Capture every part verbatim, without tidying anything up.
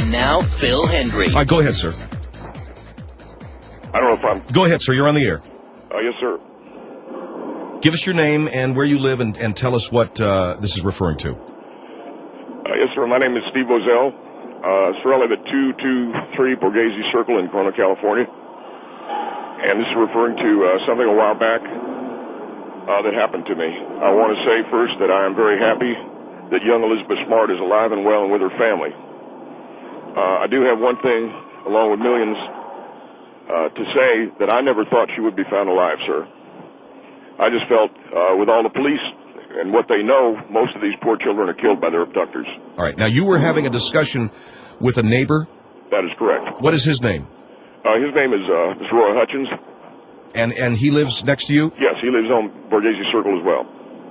And now, Phil Hendry. All right, go ahead, sir. I don't know if I'm... Go ahead, sir. You're on the air. Uh, yes, sir. Give us your name and where you live, and, and tell us what uh, this is referring to. Uh, yes, sir. My name is Steve Bozell. Uh, it's I live at two two three Borghese Circle in Corona, California. And this is referring to uh, something a while back uh, that happened to me. I want to say first that I am very happy that young Elizabeth Smart is alive and well and with her family. Uh, I do have one thing, along with millions, uh, to say that I never thought she would be found alive, sir. I just felt, uh, with all the police and what they know, most of these poor children are killed by their abductors. All right. Now, you were having a discussion with a neighbor? That is correct. What is his name? Uh, his name is uh, Mister Roy Hutchins. And and he lives next to you? Yes, he lives on Borghese Circle as well.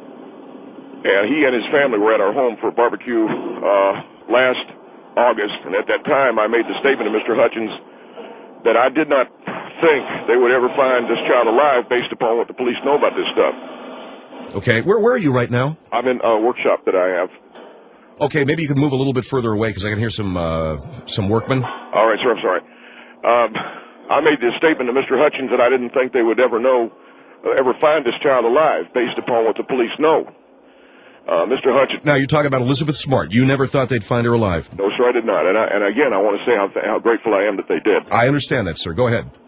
And he and his family were at our home for a barbecue uh, last August. And at that time, I made the statement to Mister Hutchins that I did not think they would ever find this child alive based upon what the police know about this stuff. Okay. Where where are you right now? I'm in a workshop that I have. Okay, maybe you could move a little bit further away because I can hear some uh, some workmen. All right, sir, I'm sorry. Um, I made this statement to Mister Hutchins that I didn't think they would ever know, uh, ever find this child alive based upon what the police know. Uh, Mister Hutchins... Now, you're talking about Elizabeth Smart. You never thought they'd find her alive. No, sir, I did not. And, I, and again, I want to say how, how grateful I am that they did. I understand that, sir. Go ahead.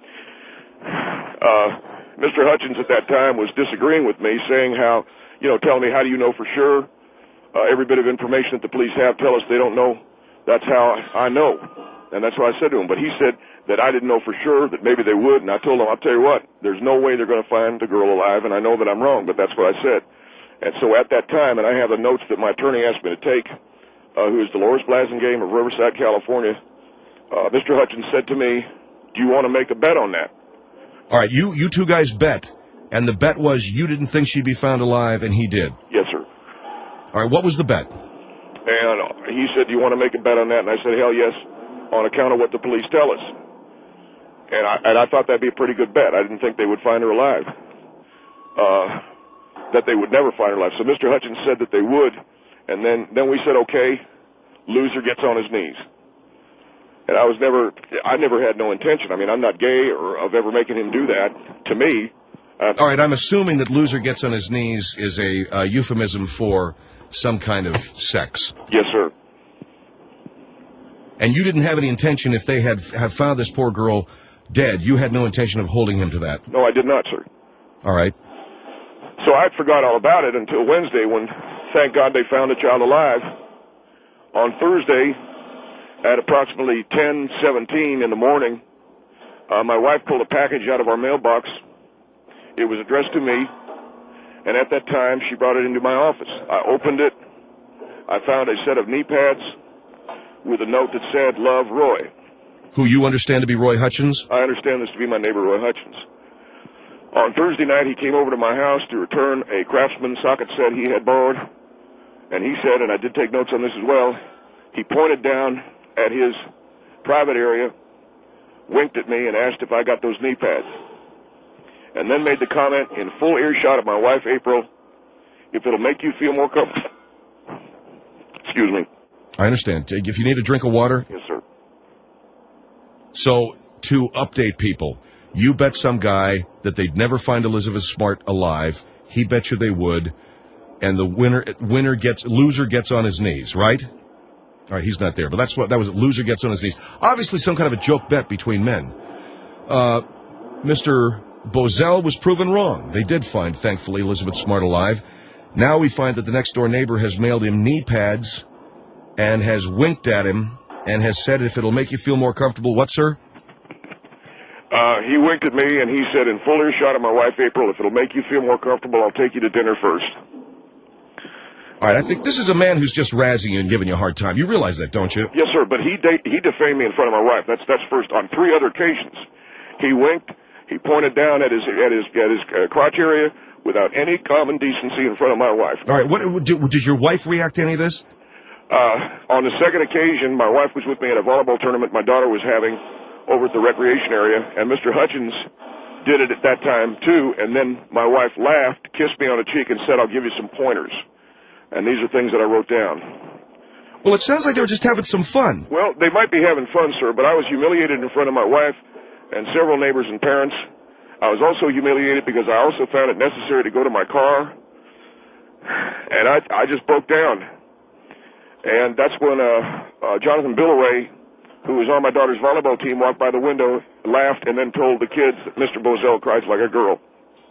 Uh, Mister Hutchins at that time was disagreeing with me, saying how, you know, telling me, how do you know for sure? Uh, every bit of information that the police have tell us they don't know. That's how I know. And that's what I said to him. But he said that I didn't know for sure, that maybe they would. And I told him, I'll tell you what, there's no way they're going to find the girl alive. And I know that I'm wrong, but that's what I said. And so at that time, and I have the notes that my attorney asked me to take, uh, who is Dolores Blasingame of Riverside, California, uh, Mister Hutchins said to me, do you want to make a bet on that? All right, you, you two guys bet. And the bet was you didn't think she'd be found alive, and he did. Yes, sir. All right, what was the bet? And he said, do you want to make a bet on that? And I said, hell yes, on account of what the police tell us. And I, and I thought that'd be a pretty good bet. I didn't think they would find her alive. Uh, that they would never find her alive. So Mister Hutchins said that they would. And then, then we said, okay, loser gets on his knees. And I was never, I never had no intention. I mean, I'm not gay or of ever making him do that to me. Uh, All right, I'm assuming that loser gets on his knees is a uh, euphemism for some kind of sex. Yes, sir. And you didn't have any intention, if they had have found this poor girl dead, you had no intention of holding him to that. No, I did not, sir. All right. So I forgot all about it until Wednesday when, thank God, they found the child alive. On Thursday, at approximately ten seventeen in the morning, uh, my wife pulled a package out of our mailbox. It was addressed to me, and at that time, she brought it into my office. I opened it. I found a set of knee pads with a note that said, Love, Roy. Who you understand to be Roy Hutchins? I understand this to be my neighbor, Roy Hutchins. On Thursday night, he came over to my house to return a Craftsman socket set he had borrowed, and he said, and I did take notes on this as well, he pointed down at his private area, winked at me, and asked if I got those knee pads. And then made the comment in full earshot of my wife, April, if it'll make you feel more comfortable. Excuse me. I understand. If you need a drink of water. Yes, sir. So, to update people, you bet some guy that they'd never find Elizabeth Smart alive. He bet you they would. And the winner winner gets, loser gets on his knees, right? All right, he's not there, but that's what, that was it. Loser gets on his knees. Obviously some kind of a joke bet between men. Uh, Mister Bozell was proven wrong. They did find, thankfully, Elizabeth Smart alive. Now we find that the next-door neighbor has mailed him knee pads and has winked at him and has said, if it'll make you feel more comfortable, what, sir? Uh, he winked at me, and he said, in full earshot of my wife, April, if it'll make you feel more comfortable, I'll take you to dinner first. All right, I think this is a man who's just razzing you and giving you a hard time. You realize that, don't you? Yes, sir, but he de- he defamed me in front of my wife. That's that's first. On three other occasions, he winked, he pointed down at his at his at his uh, crotch area without any common decency in front of my wife. All right, what did, did your wife react to any of this? Uh, on the second occasion, my wife was with me at a volleyball tournament my daughter was having over at the recreation area, and Mister Hutchins did it at that time too. And then my wife laughed, kissed me on the cheek, and said, "I'll give you some pointers." And these are things that I wrote down. Well, it sounds like they were just having some fun. Well, they might be having fun, sir, but I was humiliated in front of my wife and several neighbors and parents. I was also humiliated because I also found it necessary to go to my car, and I, I just broke down. And that's when uh, uh, Jonathan Billaway, who was on my daughter's volleyball team, walked by the window, laughed, and then told the kids that Mister Bozell cries like a girl.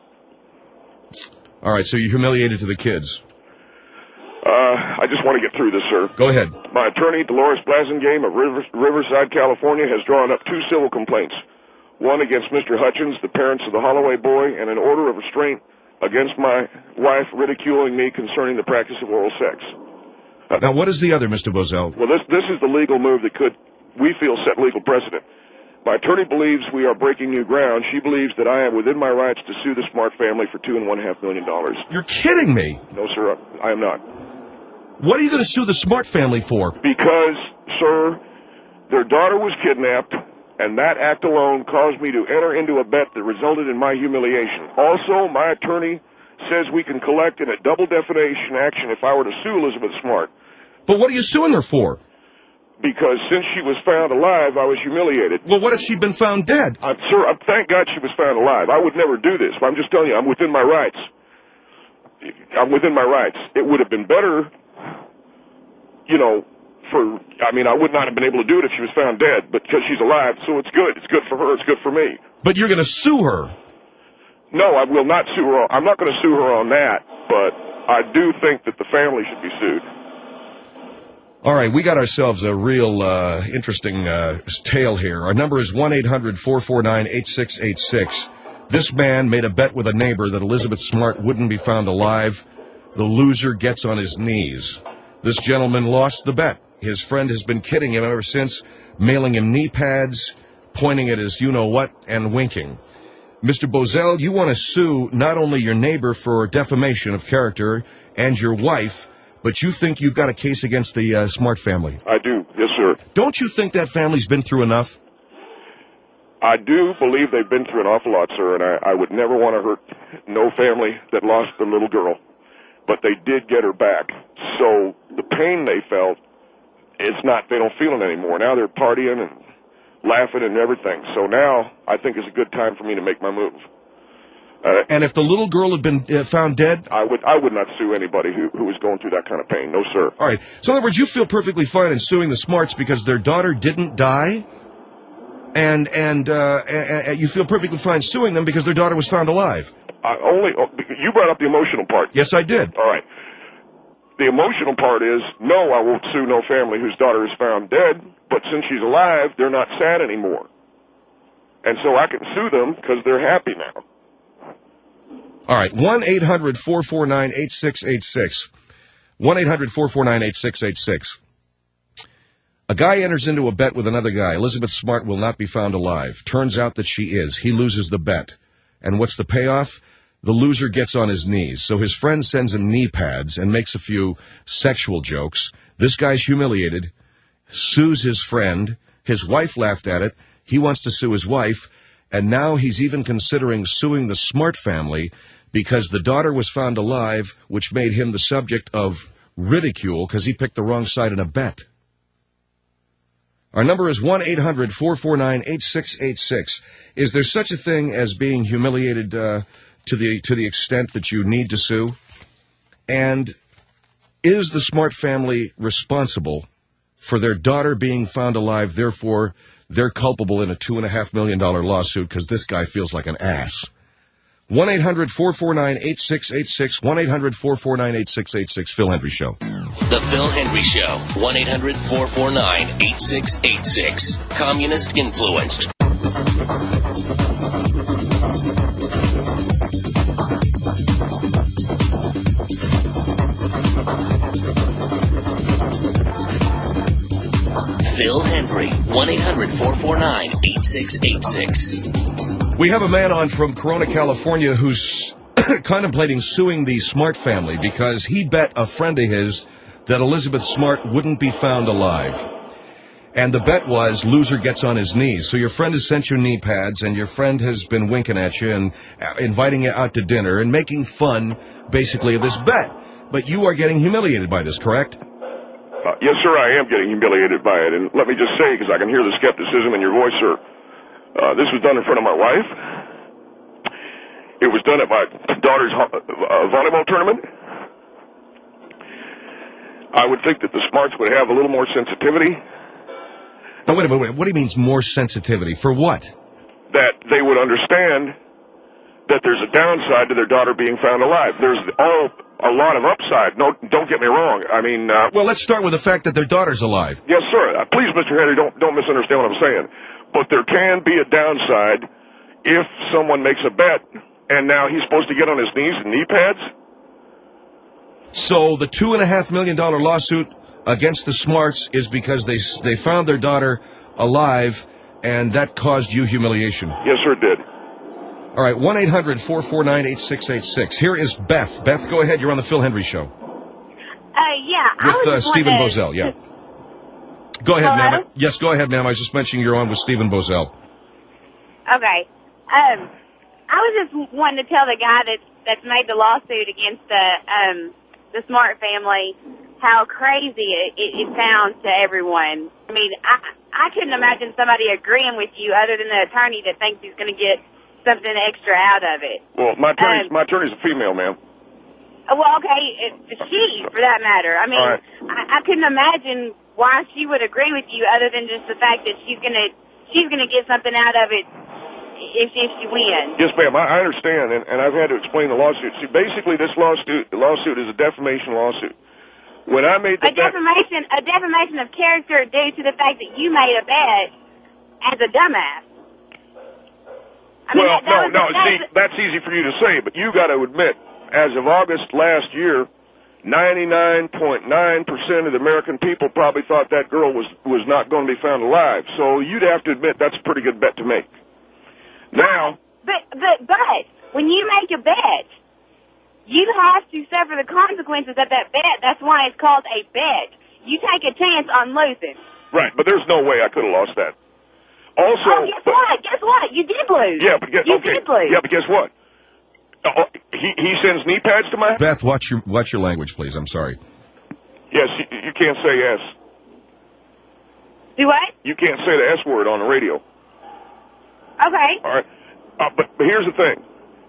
All right, so you humiliated to the kids. Uh, I just want to get through this, sir. Go ahead. My attorney, Dolores Blasingame of River, Riverside, California, has drawn up two civil complaints. One against Mister Hutchins, the parents of the Holloway boy, and an order of restraint against my wife ridiculing me concerning the practice of oral sex. Now, what is the other, Mister Bozell? Well, this this is the legal move that could, we feel, set legal precedent. My attorney believes we are breaking new ground. She believes that I am within my rights to sue the Smart family for two and one half million dollars. You're kidding me. No, sir, I am not. What are you going to sue the Smart family for? Because, sir, their daughter was kidnapped, and that act alone caused me to enter into a bet that resulted in my humiliation. Also, my attorney says we can collect in a double defamation action if I were to sue Elizabeth Smart. But what are you suing her for? Because since she was found alive, I was humiliated. Well, what if she'd been found dead? I'm, sir, I'm, thank God she was found alive. I would never do this, but I'm just telling you, I'm within my rights. I'm within my rights. It would have been better, you know, for, I mean, I would not have been able to do it if she was found dead, but because she's alive, so it's good. It's good for her. It's good for me. But you're going to sue her. No, I will not sue her. I'm not going to sue her on that, but I do think that the family should be sued. All right, we got ourselves a real uh, interesting uh, tale here. Our number is one eight hundred four four nine eight six eight six. This man made a bet with a neighbor that Elizabeth Smart wouldn't be found alive. The loser gets on his knees. This gentleman lost the bet. His friend has been kidding him ever since, mailing him knee pads, pointing at his you-know-what, and winking. Mister Bozell, you want to sue not only your neighbor for defamation of character and your wife, but you think you've got a case against the uh, Smart family. I do, yes, sir. Don't you think that family's been through enough? I do believe they've been through an awful lot, sir, and I, I would never want to hurt no family that lost their little girl. But they did get her back. So the pain they felt, it's not, they don't feel it anymore. Now they're partying and laughing and everything. So now I think it's a good time for me to make my move. Uh, and if the little girl had been uh, found dead? I would I would not sue anybody who, who was going through that kind of pain. No, sir. All right. So in other words, you feel perfectly fine in suing the Smarts because their daughter didn't die? And and uh, uh, you feel perfectly fine suing them because their daughter was found alive? I only you brought up the emotional part. Yes, I did. All right. The emotional part is, no, I won't sue no family whose daughter is found dead, but since she's alive, they're not sad anymore. And so I can sue them because they're happy now. All right, one eight hundred four four nine eight six eight six. one eight hundred four four nine eight six eight six. A guy enters into a bet with another guy. Elizabeth Smart will not be found alive. Turns out that she is. He loses the bet. And what's the payoff? The loser gets on his knees. So his friend sends him knee pads and makes a few sexual jokes. This guy's humiliated, sues his friend. His wife laughed at it. He wants to sue his wife. And now he's even considering suing the Smart family because the daughter was found alive, which made him the subject of ridicule because he picked the wrong side in a bet. Our number is one eight hundred four four nine eight six eight six. Is there such a thing as being humiliated uh, to the to the extent that you need to sue? And is the Smart family responsible for their daughter being found alive, therefore they're culpable in a two point five million dollars lawsuit because this guy feels like an ass? one eight hundred four four nine eight six eight six. one eight hundred four four nine eight six eight six. Phil Hendry Show. The Phil Hendry Show. one eight hundred four four nine eight six eight six. Communist influenced. Phil Hendry. one eight hundred four four nine eight six eight six. We have a man on from Corona, California, who's contemplating suing the Smart family because he bet a friend of his that Elizabeth Smart wouldn't be found alive. And the bet was loser gets on his knees. So your friend has sent you knee pads, and your friend has been winking at you and inviting you out to dinner and making fun, basically, of this bet. But you are getting humiliated by this, correct? Uh, yes, sir, I am getting humiliated by it. And let me just say, because I can hear the skepticism in your voice, sir, uh, this was done in front of my wife. It was done at my daughter's uh, volleyball tournament. I would think that the smarts would have a little more sensitivity. Now, wait a minute. Wait, what do you mean more sensitivity? For what? That they would understand that there's a downside to their daughter being found alive. There's all a lot of upside. No, don't get me wrong. I mean, uh, well, let's start with the fact that their daughter's alive. Yes, sir. Uh, please, Mister Henry, don't don't misunderstand what I'm saying. But there can be a downside if someone makes a bet, and now he's supposed to get on his knees and knee pads. So the two and a half million dollar lawsuit against the Smarts is because they they found their daughter alive, and that caused you humiliation. Yes, sir, it did. All right, one eight hundred four four nine eight six eight six. Here is Beth. Beth, go ahead. You're on the Phil Henry Show. Uh, yeah. I With was uh, just Stephen wanting Bozell, to- yeah. Go ahead, Hello? ma'am. Yes, go ahead, ma'am. I was just mentioning you're on with Stephen Bozell. Okay. Um, I was just wanting to tell the guy that that's made the lawsuit against the um the Smart family how crazy it, it, it sounds to everyone. I mean, I I couldn't imagine somebody agreeing with you other than the attorney that thinks he's going to get something extra out of it. Well, my attorney's, Um, my attorney's a female, ma'am. Well, okay, it's she, for that matter. I mean, All right. I, I couldn't imagine why she would agree with you other than just the fact that she's gonna she's gonna get something out of it if if she wins. Yes, ma'am. I, I understand, and, and I've had to explain the lawsuit. See, basically, this lawsuit lawsuit is a defamation lawsuit. When I made the A defamation, a defamation of character due to the fact that you made a bet as a dumbass. I mean, well, that, that no, was, no. that See, was, that's easy for you to say, but you got to admit, as of August last year, ninety-nine point nine percent of the American people probably thought that girl was was not going to be found alive. So you'd have to admit that's a pretty good bet to make. Now, but but but when you make a bet, you have to suffer the consequences of that bet. That's why it's called a bet. You take a chance on losing. right, but there's no way I could have lost that. Also, Oh, guess but- what? Guess what? You did lose. yeah, but guess, you okay, did lose. yeah, but guess what? Oh, he he sends knee pads to my. Beth, watch your watch your language, please. I'm sorry. Yes, you, you can't say yes. Do what? You can't say the S word on the radio. Okay. All right, uh, but, but here's the thing.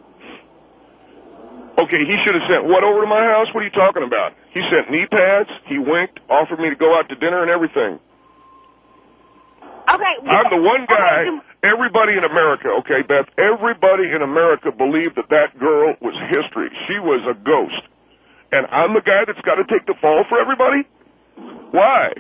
Okay, he should have sent what over to my house? What are you talking about? He sent knee pads. He winked, offered me to go out to dinner and everything. Okay. I'm the one guy. Okay, Everybody in America, okay, Beth. Everybody in America believed that that girl was history. She was a ghost, and I'm the guy that's got to take the fall for everybody. Why?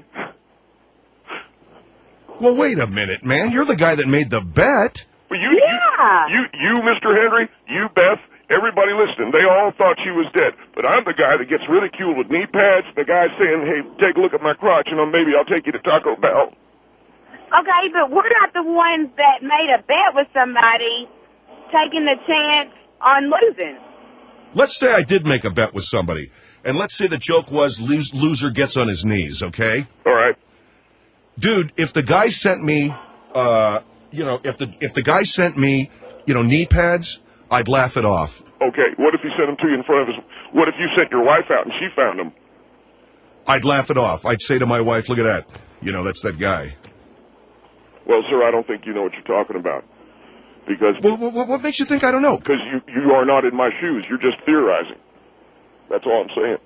Well, wait a minute, man. You're the guy that made the bet. Well, you, Yeah. you, you, you, Mister Henry, you, Beth, everybody listening, they all thought she was dead. But I'm the guy that gets ridiculed with knee pads. The guy saying, hey, take a look at my crotch, you know, maybe I'll take you to Taco Bell. Okay, but we're not the ones that made a bet with somebody taking the chance on losing. Let's say I did make a bet with somebody, and let's say the joke was lose, loser gets on his knees, okay? All right. Dude, if the guy sent me, uh, you know, if the if the guy sent me, you know, knee pads, I'd laugh it off. Okay, what if he sent them to you in front of his... What if you sent your wife out and she found them? I'd laugh it off. I'd say to my wife, look at that. You know, that's that guy. Well, sir, I don't think you know what you're talking about. Because Well, what, what makes you think I don't know? because you, you are not in my shoes. You're just theorizing. That's all I'm saying.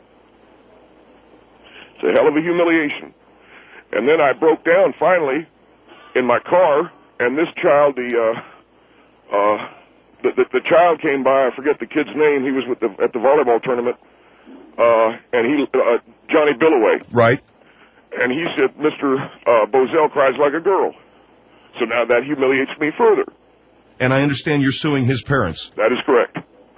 It's a hell of a humiliation. And then I broke down finally in my car, and this child, the uh, uh, the, the, the child came by. I forget the kid's name. He was with the, at the volleyball tournament, uh, and he uh, Johnny Billaway. Right? And he said, Mister Uh, Bozell cries like a girl. So now that humiliates me further. And I understand you're suing his parents. That is correct.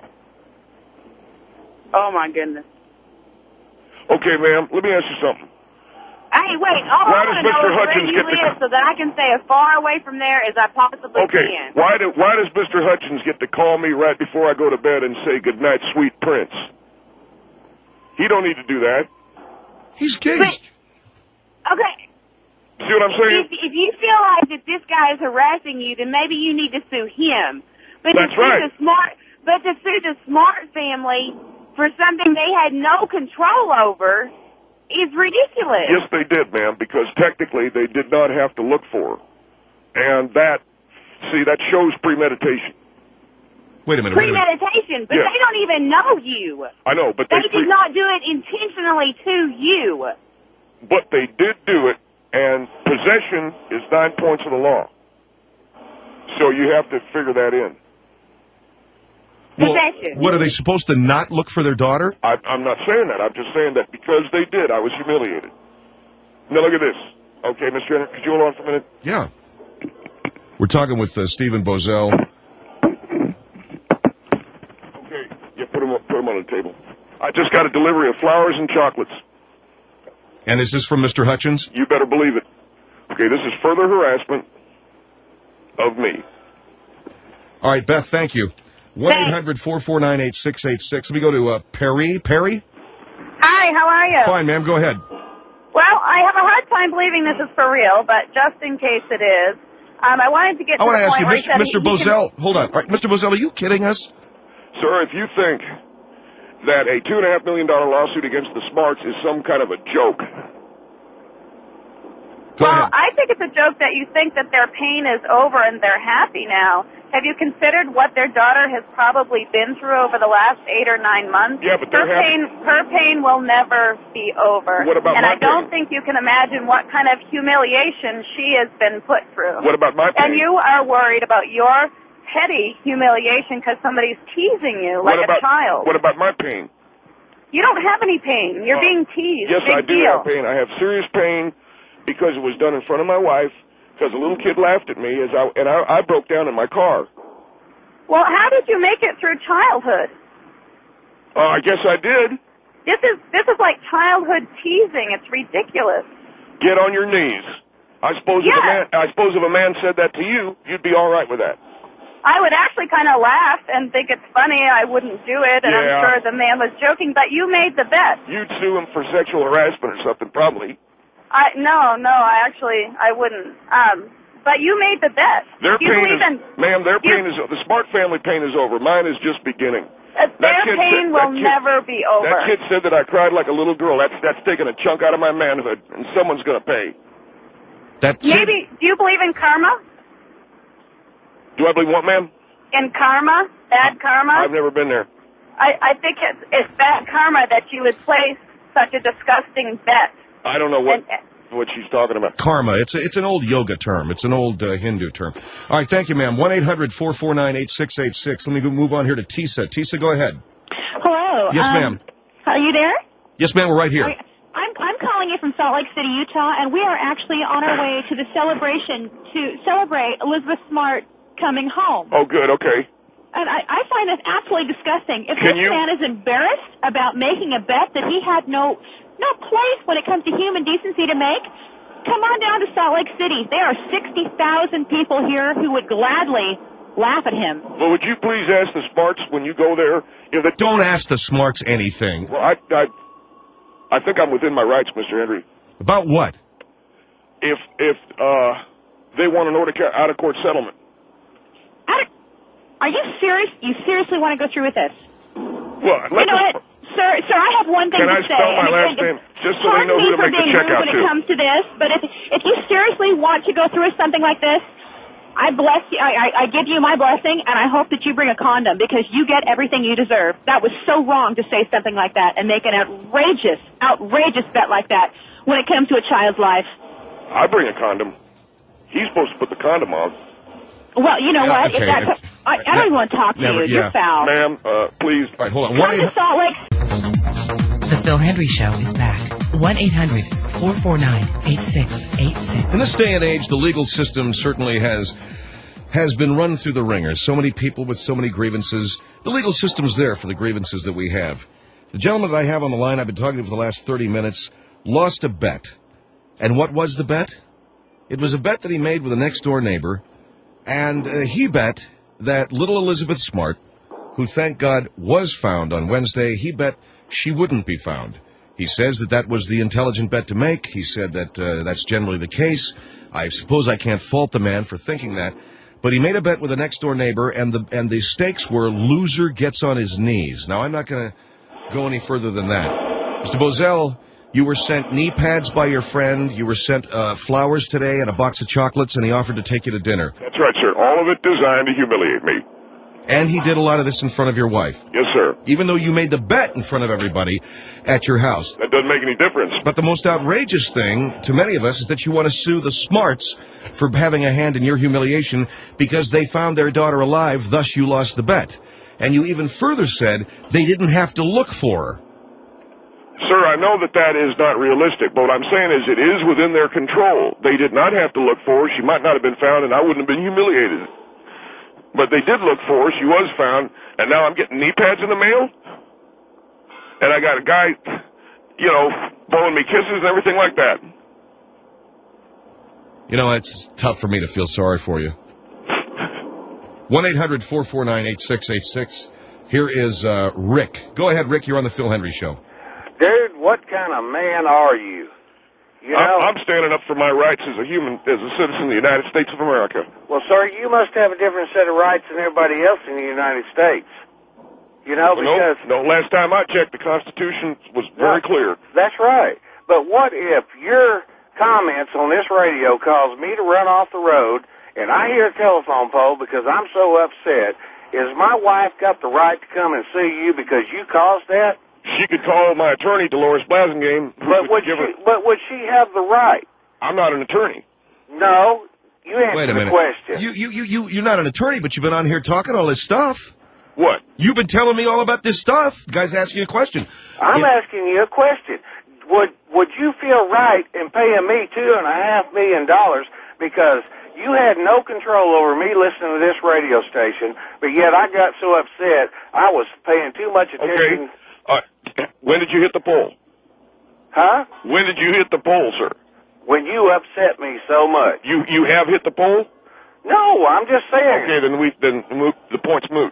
Oh, my goodness. Okay, ma'am, let me ask you something. Hey, wait. All Why I does want to Mister know is where Hutchins you get the- live so that I can stay as far away from there as I possibly Okay, can. why do why does Mister Hutchins get to call me right before I go to bed and say goodnight, sweet prince? He don't need to do that. He's gay. But- Okay. See what I'm saying? If, if you feel like that this guy is harassing you, then maybe you need to sue him. But That's to sue right. the smart, but to sue the Smart family for something they had no control over is ridiculous. Yes, they did, ma'am, because technically they did not have to look for her. And that, see, that shows premeditation. Wait a minute. Wait a minute. Premeditation, but Yeah. they don't even know you. I know, but they, They pre- did not do it intentionally to you. but they did do it, and possession is nine points of the law. So you have to figure that in. Well, Possession. what, are they supposed to not look for their daughter? I, I'm not saying that. I'm just saying that because they did, I was humiliated. Now look at this. Okay, Mister Jenner, could you hold on for a minute? Yeah. We're talking with uh, Stephen Bozell. Okay, yeah, put them, put them on the table. I just got a delivery of flowers and chocolates. And is this from Mister Hutchins? You better believe it. Okay, this is further harassment of me. All right, Beth, thank you. one eight hundred four four nine eight six eight six. Let me go to uh, Perry. Perry? Hi, how are you? Fine, ma'am. Go ahead. Well, I have a hard time believing this is for real, but just in case it is, um, I wanted to get I to want the to ask point you, where he Mister said Mister he- he can- Bozell, hold on. All right, Mister Bozell, are you kidding us? Sir, if you think that a two and a half million dollar lawsuit against the Smarts is some kind of a joke, Go Well, ahead. I think it's a joke that you think that their pain is over and they're happy now. Have you considered what their daughter has probably been through over the last eight or nine months? Yeah, but her they're happy. pain, her pain will never be over. What about and my I don't pain? think you can imagine what kind of humiliation she has been put through. what about my pain? And you are worried about your petty humiliation because somebody's teasing you like what about, a child. What about my pain? You don't have any pain. You're Uh, being teased. Yes, Big I do deal. have pain. I have serious pain because it was done in front of my wife, because a little kid laughed at me, as I, and I, I broke down in my car. Well, how did you make it through childhood? Uh, I guess I did. This is this is like childhood teasing. It's ridiculous. Get on your knees. I suppose if a Yeah. man, I suppose if a man said that to you, you'd be all right with that. I would actually kind of laugh and think it's funny. I wouldn't do it, and Yeah. I'm sure the man was joking. But you made the bet. You'd sue him for sexual harassment or something, probably. I no, no. I actually I wouldn't. Um, but you made the bet. Their Do you pain believe is, in, ma'am, their you- pain is, the Smart family pain is over. Mine is just beginning. uh, that their kid pain said- will that kid- never be over. That kid said that I cried like a little girl. That's that's taking a chunk out of my manhood, and someone's going to pay. That kid, Maybe. Do you believe in karma? Do I believe what, ma'am? In karma, bad karma. I've never been there. I I think it's it's bad karma that you would place such a disgusting bet. I don't know what And- what she's talking about. karma. It's a, it's an old yoga term. It's an old uh, Hindu term. All right, thank you, ma'am. one eight hundred four four nine eight six eight six. Let me go move on here to Tisa. Tisa, go ahead. Hello. Yes, um, ma'am. Are you there? Yes, ma'am, we're right here. I'm I'm calling you from Salt Lake City, Utah, and we are actually on our way to the celebration to celebrate Elizabeth Smart coming home. Oh, good. Okay. And I, I find this absolutely disgusting. If Can this you- man is embarrassed about making a bet that he had no no place when it comes to human decency to make, come on down to Salt Lake City. There are sixty thousand people here who would gladly laugh at him. Well, would you please ask the Smarts when you go there if they Don't ask the Smarts anything. Well, I I I think I'm within my rights, Mister Henry. About what? If if uh they want an out of court settlement. I don't- Are you serious? You seriously want to go through with this? Well, You let know the- what, sir? Sir, I have one thing Can to I say. spell my and last it- name just so they pardon know who me to for make the being check rude out when to? it comes to this, but if if you seriously want to go through with something like this, I bless you. I, I, I give you my blessing, and I hope that you bring a condom because you get everything you deserve. That was so wrong to say something like that and make an outrageous, outrageous bet like that when it comes to a child's life. I bring a condom. He's supposed to put the condom on. Well, you know Yeah, what? okay. If that, I, I don't even want to talk to Never- you. yeah. You're foul. Ma'am, uh, please. All right, hold on. Come one to Salt Lake. The Phil Hendry Show is back. one eight hundred four four nine eight six eight six. In this day and age, the legal system certainly has has been run through the ringer. So many people with so many grievances. The legal system's there for the grievances that we have. The gentleman that I have on the line, I've been talking to for the last thirty minutes, lost a bet. And what was the bet? It was a bet that he made with a next-door neighbor, and uh, he bet that little Elizabeth Smart, who, thank God, was found on Wednesday, he bet she wouldn't be found. He says that that was the intelligent bet to make. He said that uh, that's generally the case. I suppose I can't fault the man for thinking that. But he made a bet with a next-door neighbor, and the and the stakes were loser gets on his knees. Now, I'm not going to go any further than that. Mister Bozell, You were sent knee pads by your friend. You were sent uh, flowers today and a box of chocolates, and he offered to take you to dinner. That's right, sir. All of it designed to humiliate me. And he did a lot of this in front of your wife. Yes, sir. Even though you made the bet in front of everybody at your house. That doesn't make any difference. But the most outrageous thing to many of us is that you want to sue the Smarts for having a hand in your humiliation because they found their daughter alive, thus you lost the bet. And you even further said they didn't have to look for her. Sir, I know that that is not realistic, but what I'm saying is it is within their control. They did not have to look for her. She might not have been found, and I wouldn't have been humiliated. But they did look for her. She was found, and now I'm getting knee pads in the mail? And I got a guy, you know, blowing me kisses and everything like that. You know, it's tough for me to feel sorry for you. one eight hundred four four nine eight six eight six. Here is uh, Rick. Go ahead, Rick. You're on the Phil Hendry Show. Dude, what kind of man are you? You know, I'm, I'm standing up for my rights as a human, as a citizen of the United States of America. well, sir, you must have a different set of rights than everybody else in the United States. You know, No, because... no, last time I checked, the Constitution was very No, clear. That's right. But what if your comments on this radio cause me to run off the road and I hear a telephone pole because I'm so upset? Is my wife got the right to come and sue you because you caused that? She could call my attorney, Dolores Blasingame. who But would give she, her, but would she have the right? I'm not an attorney. No. You answer Wait a the minute. question. You, you, you, you, you're not an attorney, but you've been on here talking all this stuff. What? You've been telling me all about this stuff. The guy's asking you a question. I'm If- asking you a question. Would would you feel right in paying me two and a half million dollars because you had no control over me listening to this radio station, but yet I got so upset I was paying too much attention. Okay. Uh, when did you hit the pole? Huh? When did you hit the pole, sir? When you upset me so much. You you have hit the pole? No, I'm just saying. Okay, then we then moot, the point's moot.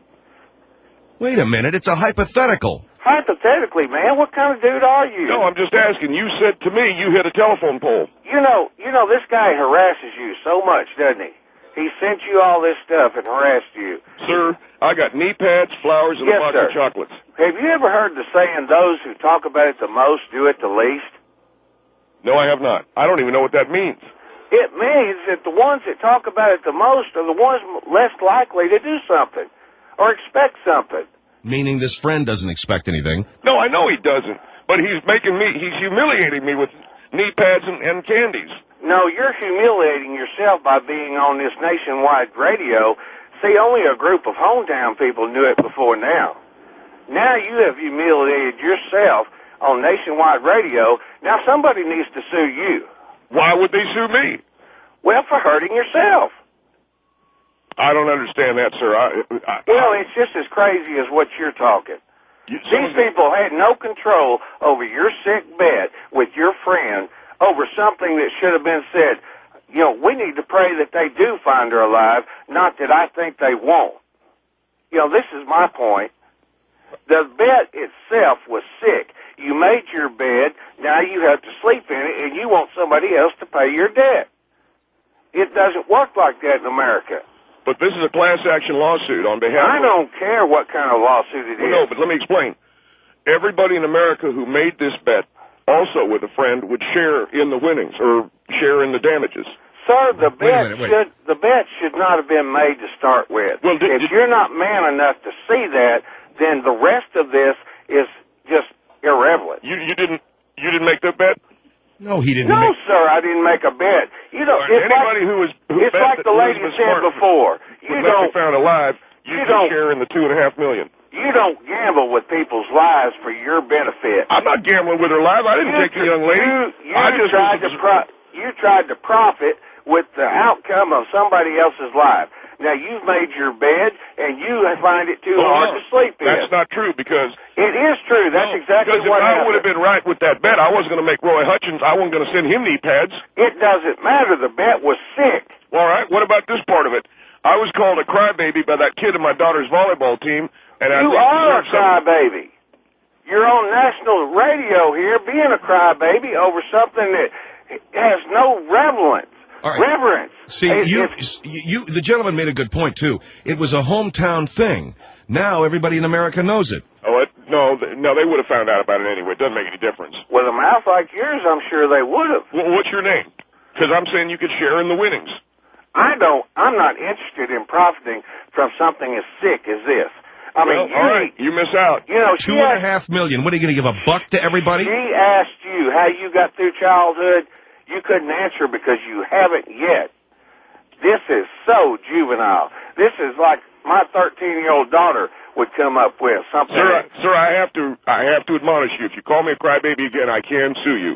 Wait a minute. It's a hypothetical. Hypothetically, man, what kind of dude are you? No, I'm just asking. You said to me you hit a telephone pole. You know, you know, this guy harasses you so much, doesn't he? He sent you all this stuff and harassed you. Sir, I got knee pads, flowers, and Yes, a box sir. of chocolates. Have you ever heard the saying, those who talk about it the most do it the least? No, I have not. I don't even know what that means. It means that the ones that talk about it the most are the ones less likely to do something or expect something. Meaning this friend doesn't expect anything. No, I know he doesn't. But he's making me, he's humiliating me with knee pads and, and candies. No, you're humiliating yourself by being on this nationwide radio. See, only a group of hometown people knew it before now. Now you have humiliated yourself on nationwide radio. Now somebody needs to sue you. Why would they sue me? Well, for hurting yourself. I don't understand that, sir. I, I, Well, I, it's just as crazy as what you're talking. you, These people had no control over your sick bed with your friend over something that should have been said. You know, we need to pray that they do find her alive, not that I think they won't. You know, this is my point. The bed itself was sick. You made your bed, now you have to sleep in it, and you want somebody else to pay your debt. It doesn't work like that in America. But this is a class action lawsuit on behalf I of... don't care what kind of lawsuit it Well, is. no, but let me explain. Everybody in America who made this bet, also with a friend, would share in the winnings or share in the damages. Sir, the Wait a bet minute, wait. should the bet should not have been made to start with. Well, did- if did- you're not man enough to see that, then the rest of this is just irrelevant. You you didn't you didn't make that bet? No, he didn't. No, make... sir, I didn't make a bet. You know, Or it's anybody like, who was who it's bet like that the lady Elizabeth said Smart before. was You not don't be found alive. You, you should don't- share in the two and a half million. you don't gamble with people's lives for your benefit. I'm not gambling with her life. I didn't You take the young lady. You, you I just tried was, to pro- you tried to profit with the outcome of somebody else's life. Now you've made your bed and you find it too Oh, hard no. to sleep in. That's not true because It is true. That's no, exactly because what if I happened. would have been right with that bet, I wasn't going to make Roy Hutchins. I wasn't going to send him knee pads. It doesn't matter. The bet was sick. All right. What about this part of it? I was called a crybaby by that kid in my daughter's volleyball team, and I You think are a deserve something. crybaby. You're on national radio here being a crybaby over something that has no relevance. All right. Reverence. See, It- you, it's- you, the gentleman made a good point too. It was a hometown thing. Now everybody in America knows it. Oh, it, No, th- no, they would have found out about it anyway. It doesn't make any difference. With a mouth like yours, I'm sure they would have. Well, what's your name? Because I'm saying you could share in the winnings. I don't. I'm not interested in profiting from something as sick as this. I well, mean, you, all right, you miss out. You know, Two she and a asked, half million. What are you going to give a buck to everybody? She asked you how you got through childhood. You couldn't answer because you haven't yet. This is so juvenile. This is like my thirteen-year-old daughter would come up with something. Sir, I, sir, I have to, I have to admonish you. If you call me a crybaby again, I can sue you.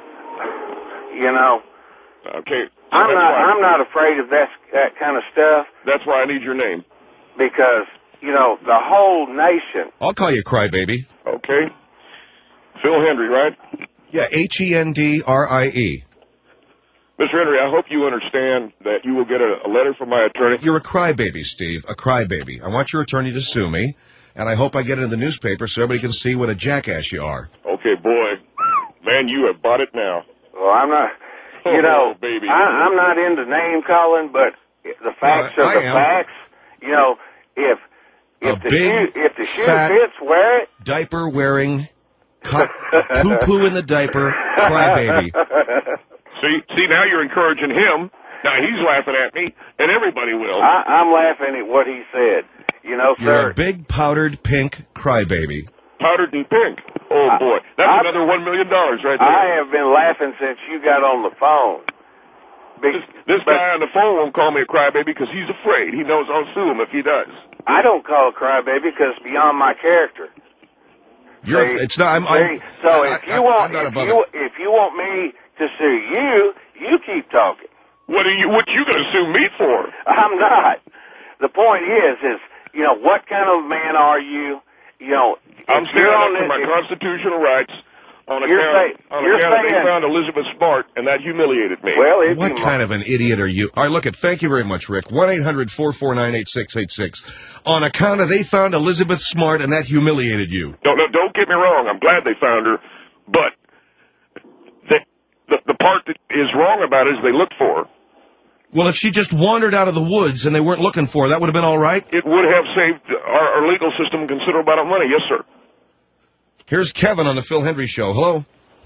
You know. Okay. So I'm not. why, I'm not afraid of that that kind of stuff. That's why I need your name. Because you know the whole nation. I'll call you crybaby. Okay. Phil Hendry, right? Yeah, H E N D R I E. Mister Henry, I hope you understand that you will get a, a letter from my attorney. You're a crybaby, Steve, a crybaby. I want your attorney to sue me, and I hope I get it in the newspaper so everybody can see what a jackass you are. Okay, boy. Man, you have bought it now. Well, I'm not. Oh, You know, baby. I, I'm not into name calling, but the facts Well, are I the am. facts. You know, if if A the big, shoe if the shoe fat- fits, wear it. Diaper-wearing, co- poo-poo in the diaper, crybaby. See, see, now you're encouraging him. Now he's laughing at me, and everybody will. I, I'm laughing at what he said. You know, You're sir. a big, powdered, pink crybaby. Powdered and pink. Oh, I- boy. That's I- another one million dollars right there. I have been laughing since you got on the phone. Be- This, this but guy on the phone won't call me a crybaby because he's afraid. He knows I'll sue him if he does. I don't call it crybaby because it's beyond my character. You're, See? it's not. I'm. I'm See? So I, if you I, want, I'm not if above you, it. if you want me to sue you, you keep talking. What are you? What you going to sue me for? I'm not. The point is, is you know what kind of man are you? You know, I'm if you're standing on up for this, my if- constitutional rights on You're account, saying- on you're account that they saying- found Elizabeth Smart, and that humiliated me. well, if What you kind of an idiot are you? All right, look, it. Thank you very much, Rick. one eight hundred four four nine eight six eight six. On account of they found Elizabeth Smart and that humiliated you. Don't, no, don't get me wrong. I'm glad they found her, but the, the the part that is wrong about it is they looked for her. Well, if she just wandered out of the woods and they weren't looking for her, that would have been all right. It would have saved our, our legal system considerable amount of money. Yes, sir. Here's Kevin on the Phil Hendry Show. Hello.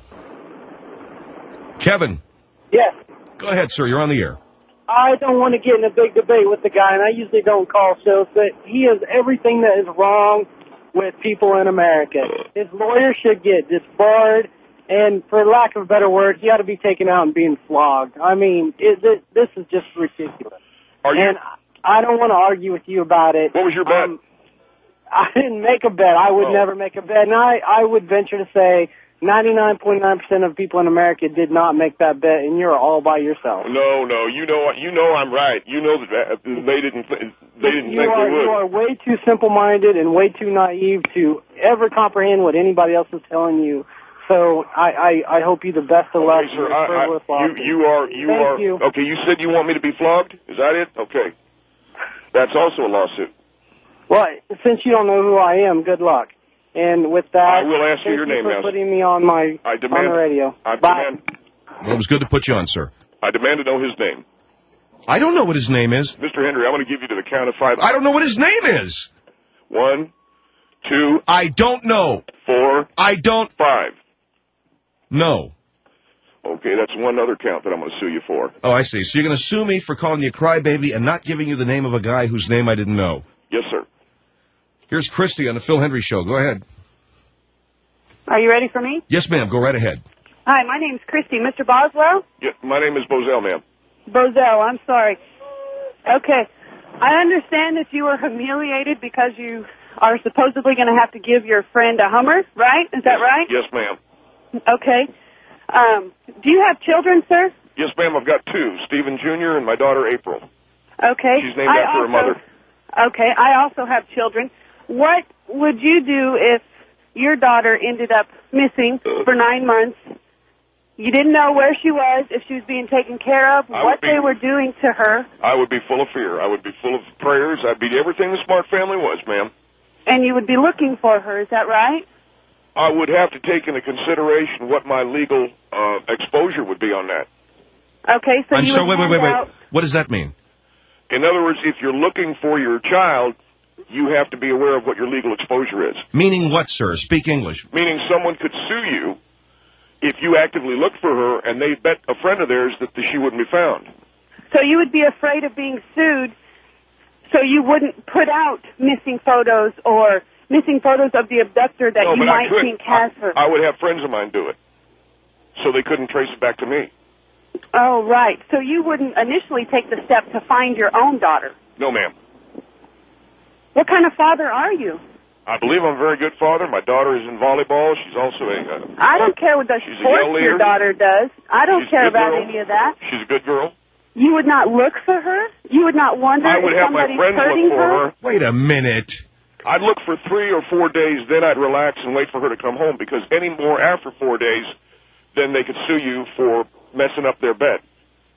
Kevin. Yes. Go ahead, sir. You're on the air. I don't want to get in a big debate with the guy, and I usually don't call shows, but he has everything that is wrong with people in America. His lawyer should get disbarred, and for lack of a better word, he ought to be taken out and being flogged. I mean, it, this, this is just ridiculous. Are you? And I don't want to argue with you about it. What was your bet? Um, I didn't make a bet. I would Oh. never make a bet, and I, I would venture to say ninety-nine point nine percent of people in America did not make that bet, and you're all by yourself. No, no. You know, you know, I'm right. You know that they didn't. They didn't you think are, they would. You are way too simple-minded and way too naive to ever comprehend what anybody else is telling you. So I, I, I hope you the best of luck. Okay, in sir. your I, frivolous I, you, lawsuit. you are. You Thank are. you. Okay. You said you want me to be flogged. Is that it? Okay. That's also a lawsuit. Well, since you don't know who I am, good luck. And with that, I will ask you thank your name for now. putting me on my I demand. on the radio. I Bye. demand. Well, it was good to put you on, sir. I demand to know his name, I don't know what his name is. Mister Henry. I'm going to give you to the count of five. I don't know what his name is. One, two, I don't know. four, I don't five. know. Okay, that's one other count that I'm going to sue you for. Oh, I see. So you're going to sue me for calling you a crybaby and not giving you the name of a guy whose name I didn't know. Yes, sir. Here's Christy on the Phil Hendry Show. Go ahead. Are you ready for me? Yes, ma'am. Go right ahead. Hi, my name's Christy. Mister Boswell? Yeah, my name is Bozell, ma'am. Bozell, I'm sorry. Okay. I understand that you were humiliated because you are supposedly going to have to give your friend a Hummer, right? Is that right? Yes, ma'am. Okay. Um, do you have children, sir? Yes, ma'am. I've got two, Stephen Junior and my daughter April. Okay. She's named I after her also- mother. Okay. I also have children. What would you do if your daughter ended up missing for nine months? You didn't know where she was, if she was being taken care of, I what would be- they were doing to her, I would be full of fear. I would be full of prayers. I'd be everything the Smart family was, ma'am. and you would be looking for her. Is that right? I would have to take into consideration what my legal uh, exposure would be on that. Okay, so I'm you sorry. would Wait, wait, wait, hand wait. out- What does that mean? In other words, if you're looking for your child, you have to be aware of what your legal exposure is. Meaning what, sir? Speak English. Meaning someone could sue you if you actively look for her and they bet a friend of theirs that she wouldn't be found. So you would be afraid of being sued, so you wouldn't put out missing photos or missing photos of the abductor that no, you but I might could. think has her. I, I would have friends of mine do it, so they couldn't trace it back to me. Oh, right. So you wouldn't initially take the step to find your own daughter. No, ma'am. What kind of father are you? I believe I'm a very good father. My daughter is in volleyball. She's also a... Uh, I don't care what the she's sports a yell leader. your daughter does. I don't She's a care good about girl. any of that. She's a good girl. You would not look for her? You would not wonder I would if have my somebody's friends hurting look for her? her. Wait a minute. I'd look for three or four days, then I'd relax and wait for her to come home, because any more after four days, then they could sue you for messing up their bet.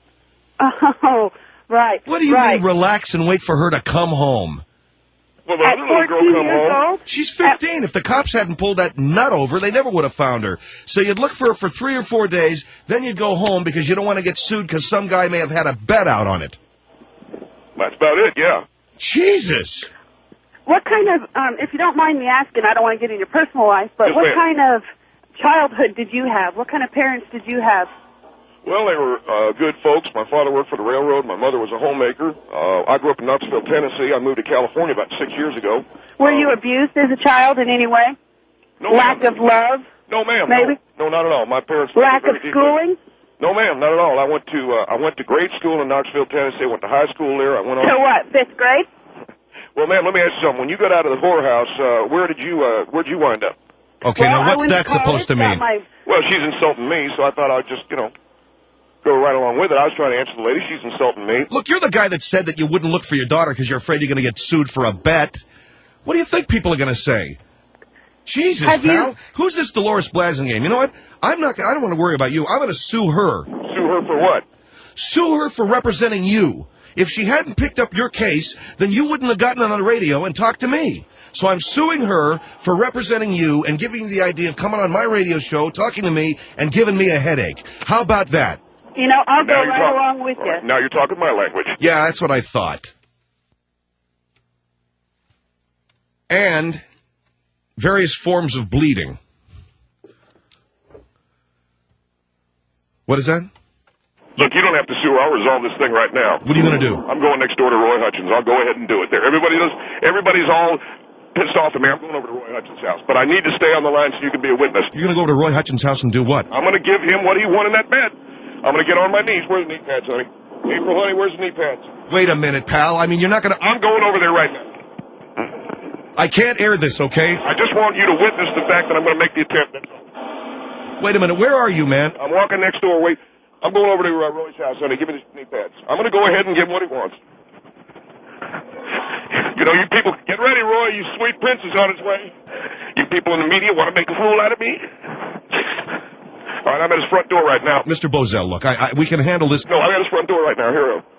Oh, right. What do you right. mean relax and wait for her to come home? Well, the At little girl fourteen come years home. old? She's fifteen. If the cops hadn't pulled that nut over, they never would have found her. So you'd look for her for three or four days, then you'd go home because you don't want to get sued because some guy may have had a bet out on it. That's about it, yeah. Jesus. What kind of, um, if you don't mind me asking, I don't want to get in your personal life, but Yes, what ma'am. kind of childhood did you have? What kind of parents did you have? Well, they were uh, good folks. My father worked for the railroad. My mother was a homemaker. Uh, I grew up in Knoxville, Tennessee. I moved to California about six years ago. Were Uh, you abused as a child in any way? No, Lack ma'am. of love? No, ma'am. Maybe? No, no, not at all. My parents were Lack of very deeply- schooling? No, ma'am, not at all. I went to uh, I went to grade school in Knoxville, Tennessee. I went to high school there. I went on. So what, fifth grade? Well, ma'am, let me ask you something. When you got out of the whorehouse, uh, where did you uh, where'd you wind up? Okay, Well, now I what's went that to college, supposed to got mean? my- Well, she's insulting me, so I thought I'd just, you know, go right along with it. I was trying to answer the lady. She's insulting me. Look, you're the guy that said that you wouldn't look for your daughter because you're afraid you're going to get sued for a bet. What do you think people are going to say? Jesus, Have you- pal. Who's this Dolores Blasingame? You know what? I'm not. I don't want to worry about you. I'm going to sue her. Sue her for what? Sue her for representing you. If she hadn't picked up your case, then you wouldn't have gotten on the radio and talked to me. So I'm suing her for representing you and giving you the idea of coming on my radio show, talking to me, and giving me a headache. How about that? You know, I'll go Now you're right talking- along with All you. right, now you're talking my language. Yeah, that's what I thought. And various forms of bleeding. What is that? Look, you don't have to sue her. I'll resolve this thing right now. What are you going to do? I'm going next door to Roy Hutchins. I'll go ahead and do it there. Everybody does. Everybody's all pissed off at me. I'm going over to Roy Hutchins' house, but I need to stay on the line so you can be a witness. You're going to go over to Roy Hutchins' house and do what? I'm going to give him what he won in that bet. I'm going to get on my knees. Where's the knee pads, honey? April, honey, where's the knee pads? Wait a minute, pal. I mean, you're not going to... I'm going over there right now. I can't air this, okay? I just want you to witness the fact that I'm going to make the attempt. That's all. Wait a minute. Where are you, man? I'm walking next door. Wait. I'm going over to uh, Roy's house, honey. Give me the knee pads. I'm going to go ahead and give him what he wants. You know, you people, get ready, Roy. You sweet prince is on his way. You people in the media want to make a fool out of me? All right, I'm at his front door right now. Mister Bozell, look, I, I, we can handle this. No, I'm at his front door right now. Here we go.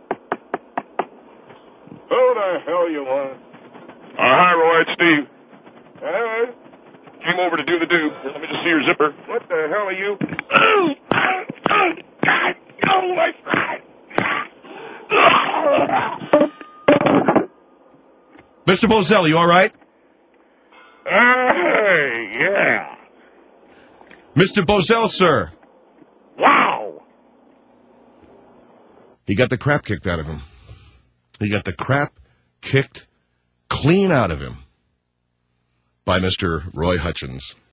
Who the hell you want? Uh, hi, Roy. It's Steve. Uh, came over to do the do. Let me just see your zipper. What the hell are you? Oh, oh, oh, God. Oh, my God. Mister Bozell, you all right? Hey, yeah. Mister Bozell, sir. Wow. He got the crap kicked out of him. He got the crap kicked clean out of him by Mister Roy Hutchins.